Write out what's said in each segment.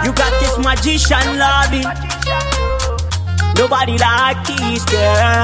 You got this magician loving. Nobody like this, girl.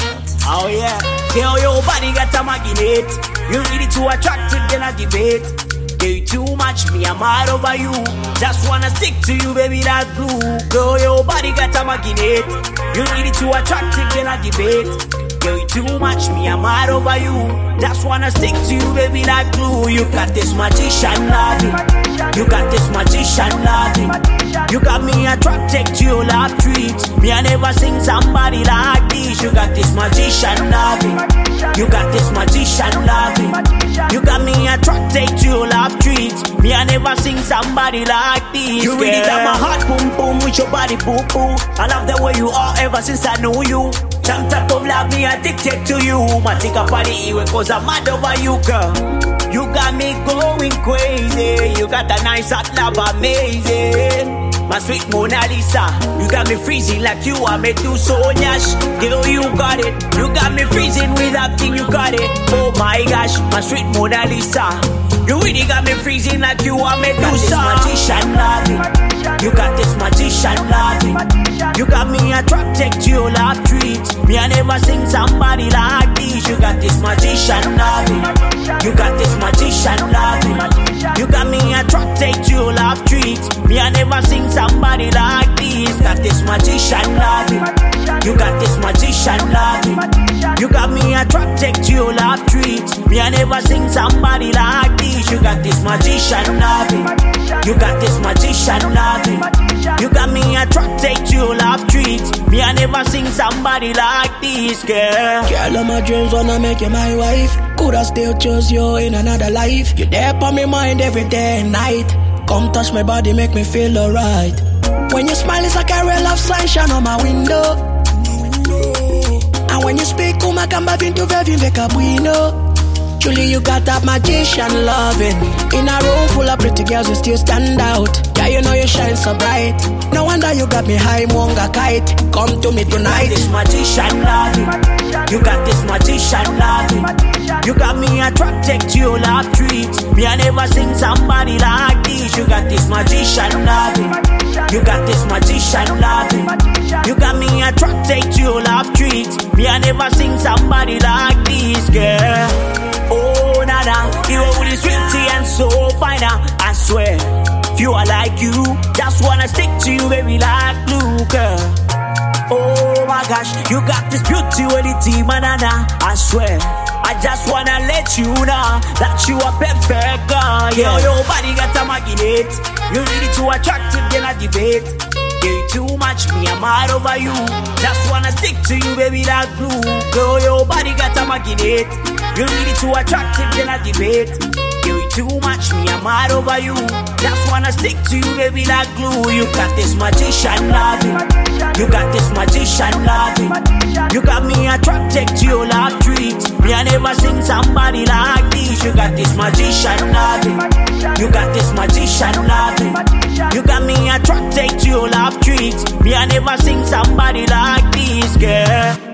Oh yeah, girl, your body got a magnet. You really too attractive, then I debate. Girl, you too much, me I'm mad over you. Just wanna stick to you, baby, that glue. Girl, your body got a magnet. You really too attractive, then I debate. Girl, you too much, me I'm mad over you. Just wanna stick to you, baby, like glue. You got this magician loving. You got this magician loving. You got me attracted to your love treats. Me I never seen somebody like this. You got this magician loving. You got this magician loving. You got me attracted to your love treats. Me I never seen somebody like this. You really got my heart boom boom with your body boo boo. I love the way you are ever since I know you. Some type of love, me addicted to you. My take up body even cause I'm mad over you, girl. You got me going crazy. You got a nice hot love, amazing. My sweet Mona Lisa. You got me freezing like you are made to so nyash. Girl, you got it. You got me freezing with that thing, you got it. Oh my gosh, my sweet Mona Lisa. You really got me freezing like you are made to so magician loving. You got this magician loving. You got me attracted to your love treats. Me I never seen somebody like this. You got this magician loving. You got this magician loving. You got me attracted to your love treats. Me I never seen somebody like this. Got this magician loving. You got this magician loving. You got me attracted to your love treats. Me I never seen somebody like this. You got this magician loving. You got this magician loving. You got me attracted to your love treats. Me I never seen somebody like this, girl. Girl, all my dreams wanna make you my wife. Coulda still chose you in another life. You there on my mind every day and night. Come touch my body, make me feel alright. When you smile, it's like a ray of sunshine on my window. And when you speak, come back into very bueno. Truly, you got that magician loving. In a room full of pretty girls, you still stand out. Yeah, you know you shine so bright. No wonder you got me high, monga kite. Come to me tonight. You got this magician loving. You got this magician loving. You got me attracted to your love treats. Me I never seen somebody like this. You got this magician loving. You got this magician loving. You got me attracted to your love treats. Me I never seen somebody like this, girl. Oh, nana, you are really sweetie and so fine, I swear. If you are like you, just wanna stick to you, baby, like glue, girl. Oh my gosh, you got this beauty, manana, I swear. I just wanna let you know that you are perfect, girl. Yeah, your body got a magnet. You really too attractive, then I debate. Yeah, you too much, me I'm mad over you. Just wanna stick to you, baby, like glue. Girl, your body got a magnet. You really too attractive, then I debate. You too much, me I'm mad over you. Just wanna stick to you, baby, like glue. You got this magician loving. You got this magician loving. You got me attracted to your love treats. Me I never seen somebody like this. You got this magician loving. You got this magician loving. You got me attracted to your love treats. Me I never seen somebody like this, girl.